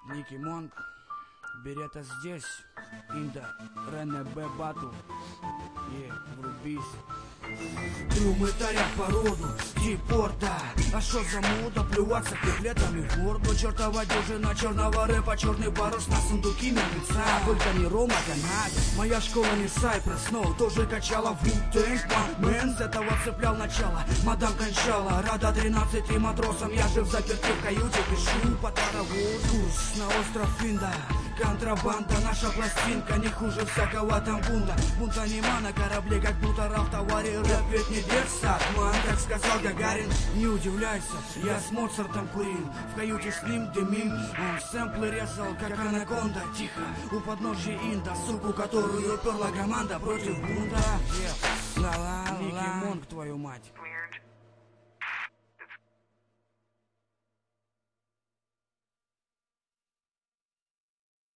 Ники Монк, Берета здесь, Инда, Рене Б. Батл, врубись. Трюмытаря породу, депорта. А шо за мода, плюваться куплетами в морду. Чертова дюжина черного рэпа, черный парус на сундуки мертвеца. Только не Рома Канадец, моя школа не Сайпресс, но тоже качала в Wu-Tang. Мэн с этого цеплял начало, мадам кончала. Рада 13 матросам, я же в заперти в каюте пишу по таровозу. Курс на остров Инда, контрабанда, наша пластинка не хуже всякого там бунта. Бунта нема на корабле, как будто в товаре. Рэп ведь не детсад, ман, так сказал Гагарин. Не удивляйся, я с Моцартом курил, в каюте с ним дымил. Он сэмплы резал, как анаконда. Тихо, у подножья Инда, суку, которую перла команда против бунта. Ники Монк, твою мать.